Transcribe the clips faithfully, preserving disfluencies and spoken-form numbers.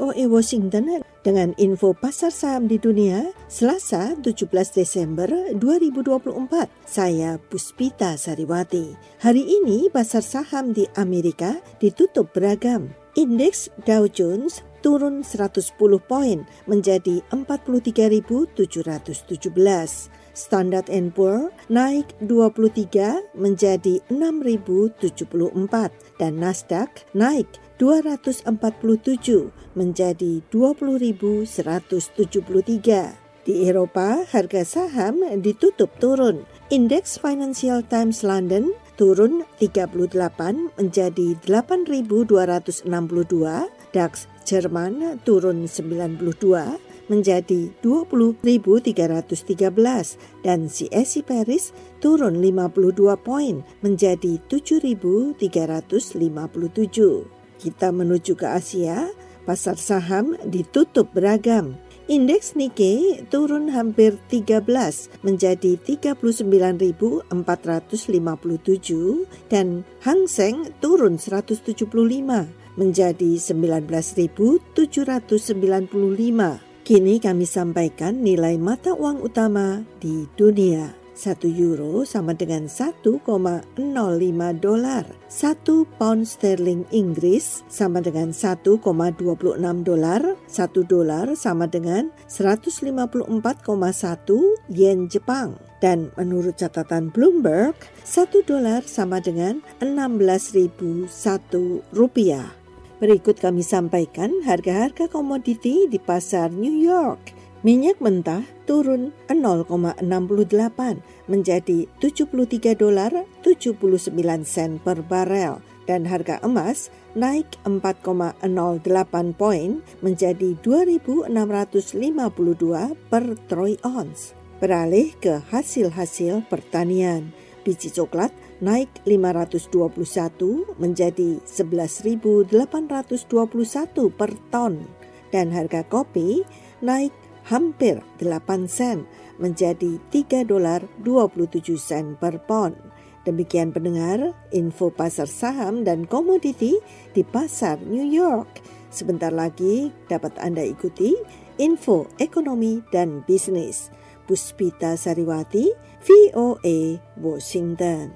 O A Washington dengan info pasar saham di dunia Selasa tujuh belas Desember dua ribu dua puluh empat. Saya Puspita Sariwati. Hari ini pasar saham di Amerika ditutup beragam. Indeks Dow Jones turun seratus sepuluh poin menjadi empat puluh tiga ribu tujuh ratus tujuh belas. Standard and Poor naik dua puluh tiga menjadi enam ribu tujuh puluh empat dan Nasdaq naik dua ratus empat puluh tujuh menjadi dua puluh ribu seratus tujuh puluh tiga. Di Eropa, harga saham ditutup turun. Indeks Financial Times London turun tiga puluh delapan menjadi delapan ribu dua ratus enam puluh dua. DAX Jerman turun sembilan puluh dua menjadi dua puluh ribu tiga ratus tiga belas dan C S I Paris turun lima puluh dua poin menjadi tujuh ribu tiga ratus lima puluh tujuh. Kita menuju ke Asia, pasar saham ditutup beragam. Indeks Nikkei turun hampir tiga belas menjadi tiga puluh sembilan ribu empat ratus lima puluh tujuh dan Hang Seng turun seratus tujuh puluh lima menjadi sembilan belas ribu tujuh ratus sembilan puluh lima. Kini kami sampaikan nilai mata uang utama di dunia. Satu euro sama dengan satu koma nol lima dolar. Satu pound sterling Inggris sama dengan satu koma dua enam dolar. Satu dolar sama dengan seratus lima puluh empat koma satu yen Jepang. Dan menurut catatan Bloomberg, satu dolar sama dengan enam belas ribu satu rupiah. Berikut kami sampaikan harga-harga komoditi di pasar New York. Minyak mentah turun nol koma enam delapan menjadi tujuh puluh tiga dolar tujuh puluh sembilan sen per barel dan harga emas naik empat koma nol delapan poin menjadi dua ribu enam ratus lima puluh dua per troy ounce. Beralih ke hasil-hasil pertanian. Biji coklat naik lima ratus dua puluh satu menjadi sebelas ribu delapan ratus dua puluh satu per ton dan harga kopi naik hampir delapan sen menjadi tiga dolar dua puluh tujuh sen per pon. Demikian pendengar, info pasar saham dan komoditi di pasar New York. Sebentar lagi dapat Anda ikuti info ekonomi dan bisnis. Puspita Sariwati, V O A Washington.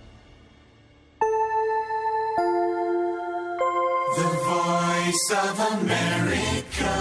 The Voice of America.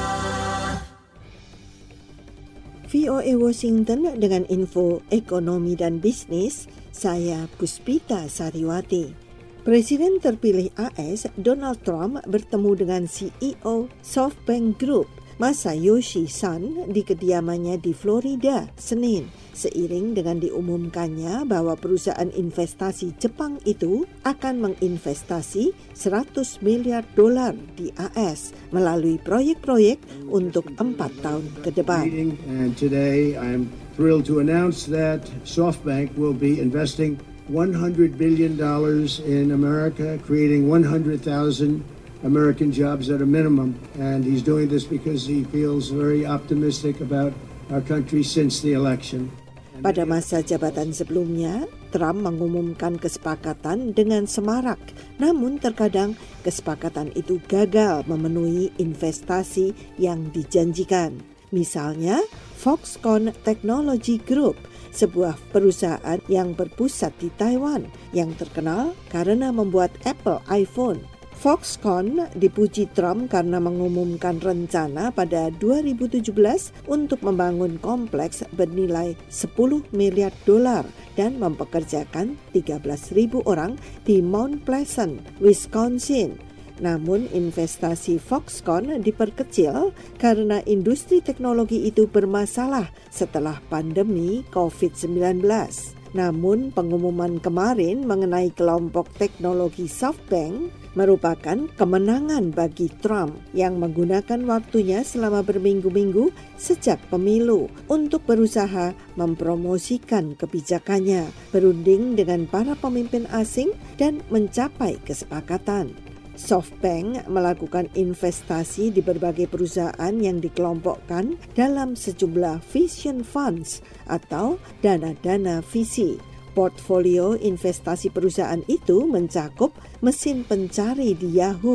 V O A Washington dengan info ekonomi dan bisnis, saya Puspita Sariwati. Presiden terpilih A S Donald Trump bertemu dengan C E O SoftBank Group Masayoshi Son di kediamannya di Florida, Senin. Seiring dengan diumumkannya bahwa perusahaan investasi Jepang itu akan menginvestasi seratus miliar dolar di A S melalui proyek-proyek untuk empat tahun ke depan. And today I'm thrilled to announce that SoftBank will be investing one hundred billion dollars in America, creating one hundred thousand American jobs at a minimum. And he's doing this because he feels very optimistic about our country since the election. Pada masa jabatan sebelumnya, Trump mengumumkan kesepakatan dengan semarak. Namun terkadang kesepakatan itu gagal memenuhi investasi yang dijanjikan. Misalnya, Foxconn Technology Group, sebuah perusahaan yang berpusat di Taiwan yang terkenal karena membuat Apple iPhone. Foxconn dipuji Trump karena mengumumkan rencana pada dua ribu tujuh belas untuk membangun kompleks bernilai sepuluh miliar dolar dan mempekerjakan tiga belas ribu orang di Mount Pleasant, Wisconsin. Namun investasi Foxconn diperkecil karena industri teknologi itu bermasalah setelah pandemi covid sembilan belas. Namun pengumuman kemarin mengenai kelompok teknologi SoftBank merupakan kemenangan bagi Trump yang menggunakan waktunya selama berminggu-minggu sejak pemilu untuk berusaha mempromosikan kebijakannya, berunding dengan para pemimpin asing dan mencapai kesepakatan. SoftBank melakukan investasi di berbagai perusahaan yang dikelompokkan dalam sejumlah vision funds atau dana-dana visi. Portfolio investasi perusahaan itu mencakup mesin pencari di Yahoo,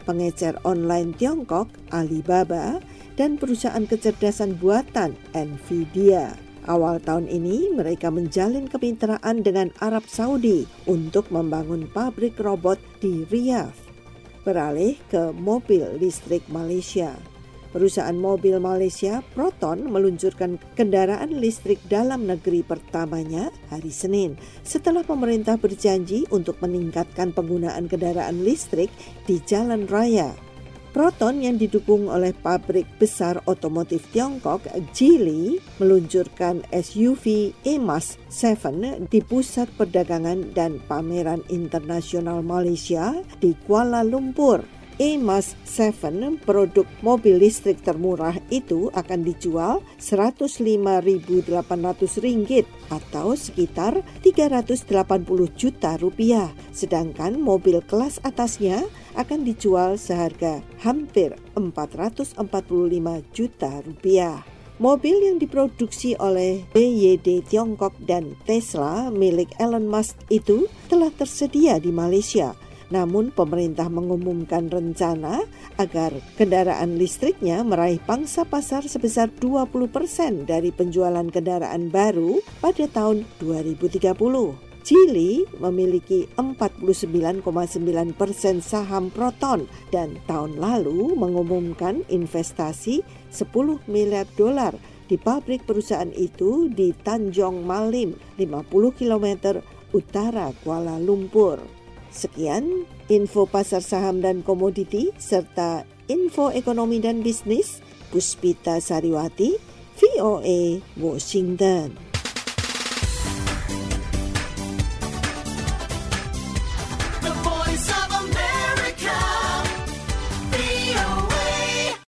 pengecer online Tiongkok Alibaba, dan perusahaan kecerdasan buatan Nvidia. Awal tahun ini mereka menjalin kemitraan dengan Arab Saudi untuk membangun pabrik robot di Riyadh. Beralih ke mobil listrik Malaysia. Perusahaan mobil Malaysia Proton meluncurkan kendaraan listrik dalam negeri pertamanya hari Senin setelah pemerintah berjanji untuk meningkatkan penggunaan kendaraan listrik di jalan raya. Proton yang didukung oleh pabrik besar otomotif Tiongkok Geely meluncurkan S U V E M A S tujuh di Pusat Perdagangan dan Pameran Internasional Malaysia di Kuala Lumpur. E M A S tujuh produk mobil listrik termurah itu akan dijual seratus lima ribu delapan ratus ringgit atau sekitar tiga ratus delapan puluh juta rupiah, sedangkan mobil kelas atasnya akan dijual seharga hampir empat ratus empat puluh lima juta rupiah. Mobil yang diproduksi oleh B Y D Tiongkok dan Tesla milik Elon Musk itu telah tersedia di Malaysia. Namun pemerintah mengumumkan rencana agar kendaraan listriknya meraih pangsa pasar sebesar dua puluh persen dari penjualan kendaraan baru pada tahun dua ribu tiga puluh. Geely memiliki empat puluh sembilan koma sembilan persen saham Proton dan tahun lalu mengumumkan investasi sepuluh miliar dolar di pabrik perusahaan itu di Tanjung Malim, lima puluh kilometer utara Kuala Lumpur. Sekian info pasar saham dan komoditi serta info ekonomi dan bisnis. Puspita Sariwati, V O A, Washington.